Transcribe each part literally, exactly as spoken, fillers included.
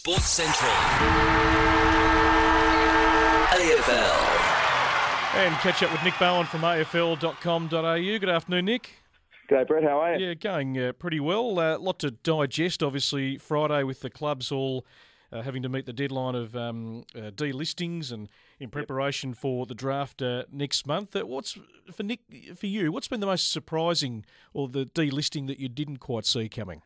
Sports Central. A F L. And catch up with Nick Bowen from A F L dot com dot A U. Good afternoon, Nick. G'day, Brett. How are you? Yeah, going uh, pretty well. A uh, lot to digest, obviously, Friday with the clubs all uh, having to meet the deadline of um, uh, delistings and in preparation yep. for the draft uh, next month. Uh, what's for Nick, for you, what's been the most surprising or the delisting that you didn't quite see coming?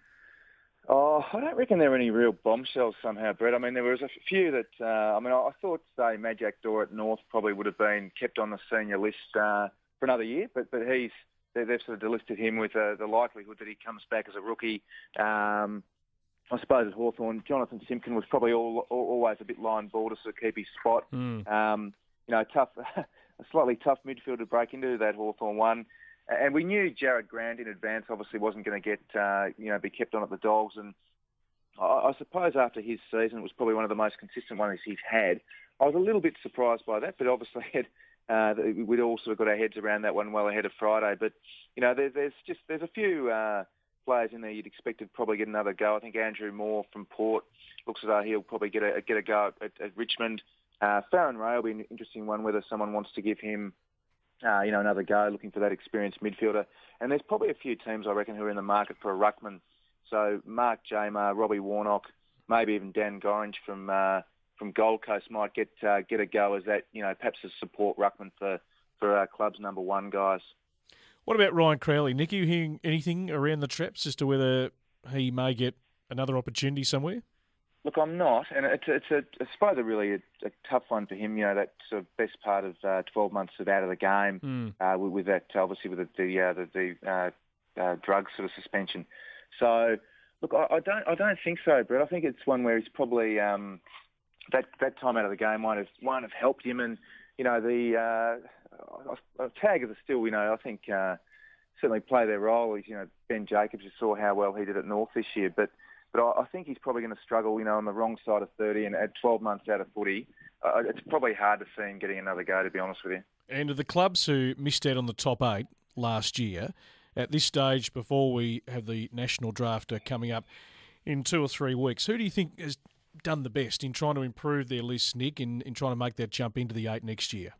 Oh, I don't reckon there were any real bombshells somehow, Brett. I mean, there was a few that, uh, I mean, I thought, say, Majak Dor at North probably would have been kept on the senior list uh, for another year, but but he's they've sort of delisted him with uh, the likelihood that he comes back as a rookie. Um, I suppose at Hawthorn, Jonathan Simpkin was probably all, all, always a bit line ball to sort of keep his spot. Mm. Um, you know, tough, a slightly tough midfield to break into that Hawthorn one. And we knew Jared Grant in advance obviously wasn't going to get, uh, you know, be kept on at the Dogs. And I, I suppose after his season, it was probably one of the most consistent ones he's had. I was a little bit surprised by that, but obviously it, uh, we'd all sort of got our heads around that one well ahead of Friday. But, you know, there, there's just there's a few uh, players in there you'd expect to probably get another go. I think Andrew Moore from Port looks as though he'll probably get a, get a go at, at Richmond. Uh, Farron Ray will be an interesting one, whether someone wants to give him Uh, you know, another go, looking for that experienced midfielder. And there's probably a few teams, I reckon, who are in the market for a ruckman. So Mark Jamar, Robbie Warnock, maybe even Dan Gorringe from uh, from Gold Coast might get uh, get a go as that, you know, perhaps a support ruckman for, for our club's number one guys. What about Ryan Crowley? Nick, are you hearing anything around the traps as to whether he may get another opportunity somewhere? Look, I'm not, and it's it's a I suppose a really a, a tough one for him. You know, that sort of best part of uh, twelve months of out of the game mm. uh, with, with that obviously with the the uh, the, the uh, uh, drug sort of suspension. So, look, I, I don't I don't think so, Brett. I think it's one where he's probably um, that that time out of the game might have might have helped him, and you know the uh, taggers are still you know I think uh, certainly play their role. You know, Ben Jacobs, you saw how well he did at North this year, but. But I think he's probably going to struggle, you know, on the wrong side of thirty and at twelve months out of footy. Uh, it's probably hard to see him getting another go, to be honest with you. And of the clubs who missed out on the top eight last year, at this stage, before we have the national draft coming up in two or three weeks, who do you think has done the best in trying to improve their list, Nick, in, in trying to make that jump into the eight next year?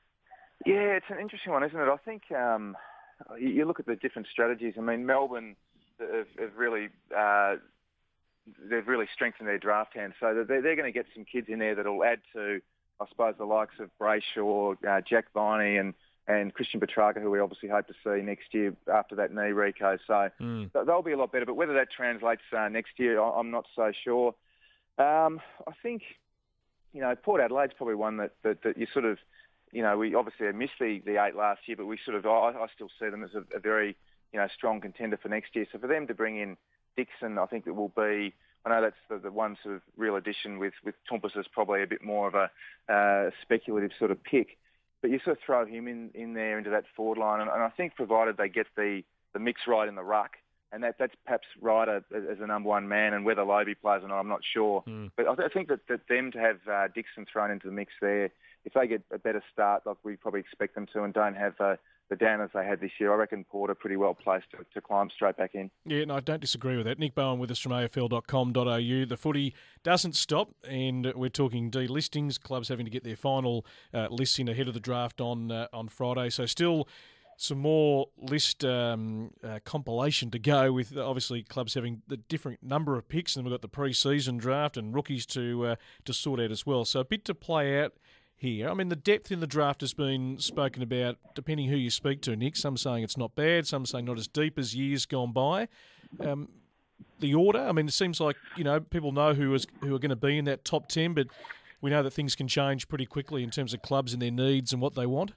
Yeah, it's an interesting one, isn't it? I think um, you look at the different strategies. I mean, Melbourne have, have really... Uh, they've really strengthened their draft hand. So they're, they're going to get some kids in there that'll add to, I suppose, the likes of Brayshaw, uh, Jack Viney and, and Christian Petrarca, who we obviously hope to see next year after that knee reco. So mm. they'll be a lot better. But whether that translates uh, next year, I'm not so sure. Um, I think, you know, Port Adelaide's probably one that, that, that you sort of, you know, we obviously missed the, the eight last year, but we sort of, I, I still see them as a, a very, you know, strong contender for next year. So for them to bring in Dixon, I think it will be, I know that's the, the one sort of real addition with, with Toumpas as probably a bit more of a uh, speculative sort of pick. But you sort of throw him in, in there into that forward line. And, and I think provided they get the, the mix right in the ruck, and that, that's perhaps Ryder as a number one man, and whether Lobie plays or not, I'm not sure. Mm. But I, th- I think that, that them to have uh, Dixon thrown into the mix there, if they get a better start like we probably expect them to and don't have uh, the downers they had this year, I reckon Port are pretty well placed to, to climb straight back in. Yeah, no, I don't disagree with that. Nick Bowen with us from A F L dot com dot A U. The footy doesn't stop, and we're talking delistings, clubs having to get their final uh, lists in ahead of the draft on uh, on Friday. So still some more list um, uh, compilation to go with, obviously, clubs having the different number of picks, and we've got the pre-season draft and rookies to uh, to sort out as well. So a bit to play out here. I mean, the depth in the draft has been spoken about, depending who you speak to, Nick. Some saying it's not bad, some saying not as deep as years gone by. Um, the order, I mean, it seems like, you know, people know who is who are going to be in that top ten, but we know that things can change pretty quickly in terms of clubs and their needs and what they want.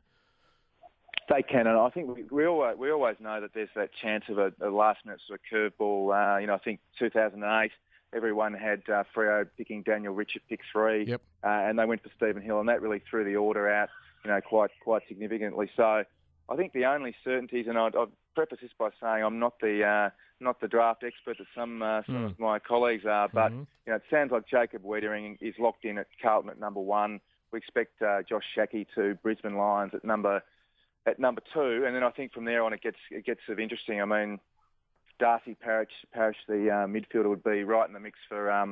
They can, and I think we, we always we always know that there's that chance of a, a last-minute sort of curveball. Uh, you know, I think two thousand eight, everyone had uh, Freo picking Daniel Richard pick three, yep. uh, and they went for Stephen Hill, and that really threw the order out, you know, quite quite significantly. So I think the only certainties, and I'd, I'd preface this by saying I'm not the uh, not the draft expert that some uh, some mm. of my colleagues are, but mm-hmm. you know, it sounds like Jacob Wiedering is locked in at Carlton at number one. We expect uh, Josh Shackey to Brisbane Lions at number at number two, and then I think from there on it gets it gets sort of interesting. I mean, Darcy Parish, Parish the uh, midfielder, would be right in the mix for um,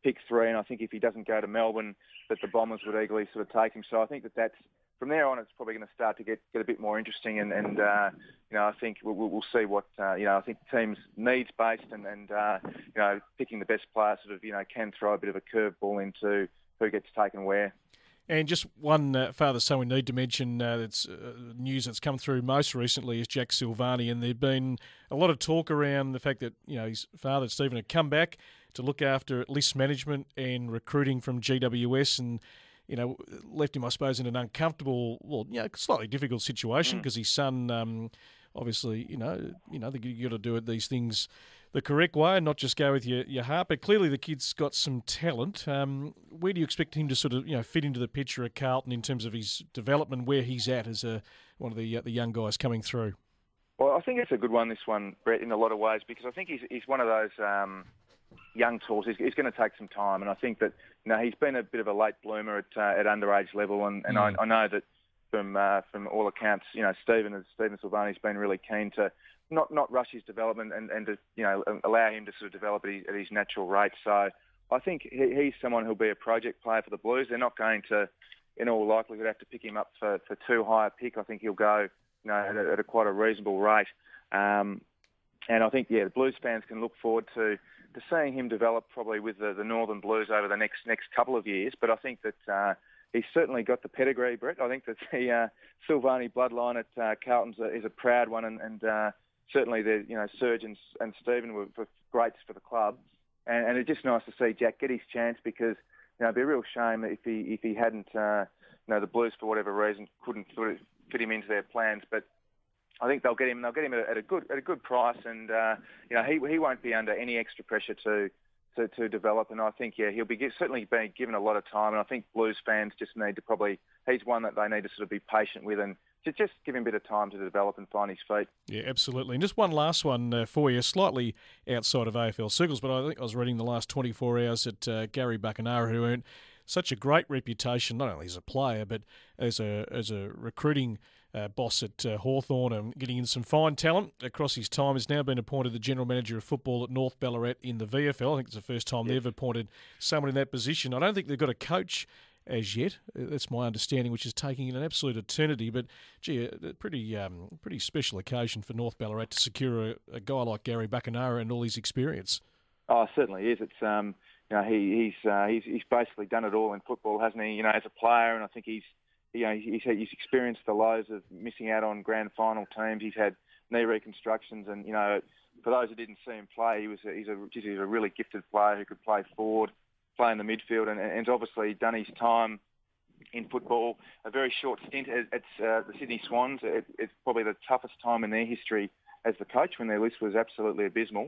pick three, and I think if he doesn't go to Melbourne, that the Bombers would eagerly sort of take him. So I think that that's, from there on, it's probably going to start to get, get a bit more interesting, and, and uh, you know, I think we'll, we'll see what, uh, you know, I think the team's needs-based, and, and uh, you know, picking the best player sort of, you know, can throw a bit of a curveball into who gets taken where. And just one uh, father-son we need to mention uh, that's uh, news that's come through most recently is Jack Silvani, and there'd been a lot of talk around the fact that, you know, his father, Stephen, had come back to look after list management and recruiting from G W S, and, you know, left him, I suppose, in an uncomfortable, well, you know, slightly difficult situation because mm. his son, um, obviously, you know, you know, you got to do it, these things the correct way and not just go with your, your heart. But clearly the kid's got some talent. Um, where do you expect him to sort of, you know, fit into the picture at Carlton in terms of his development, where he's at as a one of the uh, the young guys coming through? Well, I think it's a good one, this one, Brett, in a lot of ways, because I think he's he's one of those um, young tools. He's, he's going to take some time, and I think that, you know, he's been a bit of a late bloomer at uh, at underage level, and, and mm. I, I know that from uh, from all accounts, you know, Stephen Stephen Silvani's been really keen to not not rush his development and, and to, you know, allow him to sort of develop at his, at his natural rate. So I think he, he's someone who'll be a project player for the Blues. They're not going to, in all likelihood, have to pick him up for, for too high a pick. I think he'll go, you know, at a, at a quite a reasonable rate. Um, and I think, yeah, the Blues fans can look forward to, to seeing him develop probably with the, the Northern Blues over the next next couple of years. But I think that uh, he's certainly got the pedigree, Brett. I think that the uh, Silvani bloodline at uh, Carlton's a, is a proud one, and, and uh, certainly the, you know, Serge and, and Stephen were, were greats for the club. And, and it's just nice to see Jack get his chance, because, you know, it'd be a real shame if he if he hadn't, uh, you know, the Blues for whatever reason couldn't sort of fit him into their plans. But I think they'll get him. They'll get him at a good at a good price, and uh, you know, he he won't be under any extra pressure to to, to develop. And I think, yeah, he'll be certainly being given a lot of time. And I think Blues fans just need to probably, he's one that they need to sort of be patient with and to just give him a bit of time to develop and find his feet. Yeah, absolutely. And just one last one uh, for you, slightly outside of A F L circles, but I think I was reading the last twenty-four hours that uh, Gary Buckenara, who earned such a great reputation, not only as a player, but as a as a recruiting uh, boss at uh, Hawthorn, and getting in some fine talent across his time, has now been appointed the General Manager of Football at North Ballarat in the V F L. I think it's the first time yes. they've appointed someone in that position. I don't think they've got a coach as yet. That's my understanding, which is taking an absolute eternity. But, gee, a pretty um, pretty special occasion for North Ballarat to secure a, a guy like Gary Buckenara and all his experience. Oh, it certainly is. It's um, you know, he, he's uh, he's he's basically done it all in football, hasn't he? You know, as a player, and I think he's you know he's he's experienced the lows of missing out on grand final teams. He's had knee reconstructions, and you know, for those who didn't see him play, he was a, he's a he's a really gifted player who could play forward, play in the midfield, and, and obviously done his time in football. A very short stint at, at uh, the Sydney Swans. It, it's probably the toughest time in their history as the coach, when their list was absolutely abysmal.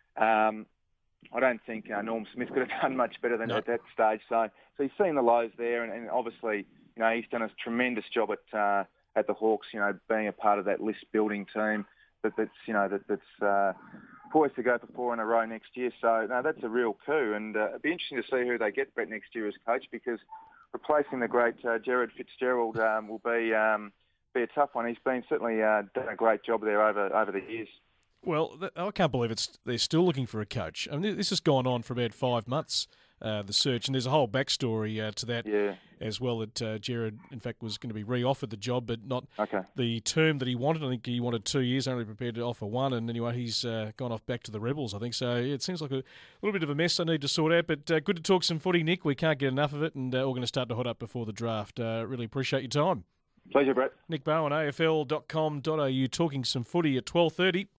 Um, I don't think uh, Norm Smith could have done much better than no. at that stage. So, so he's seen the lows there, and, and obviously, you know, he's done a tremendous job at uh, at the Hawks. You know, being a part of that list building team that, that's you know that, that's uh, poised to go for four in a row next year. So, no, that's a real coup, and uh, it'd be interesting to see who they get Brett next year as coach, because replacing the great uh, Jared Fitzgerald um, will be um, be a tough one. He's been certainly uh, done a great job there over over the years. Well, I can't believe it's they're still looking for a coach. I mean, this has gone on for about five months, uh, the search, and there's a whole backstory uh, to that yeah. as well, that uh, Jared, in fact, was going to be re-offered the job, but not okay. the term that he wanted. I think he wanted two years, only prepared to offer one, and anyway, he's uh, gone off back to the Rebels, I think. So yeah, it seems like a little bit of a mess I need to sort out, but uh, good to talk some footy, Nick. We can't get enough of it, and uh, we're going to start to hot up before the draft. Uh, really appreciate your time. Pleasure, Brett. Nick Bowen, A F L dot com dot A U, talking some footy at twelve thirty.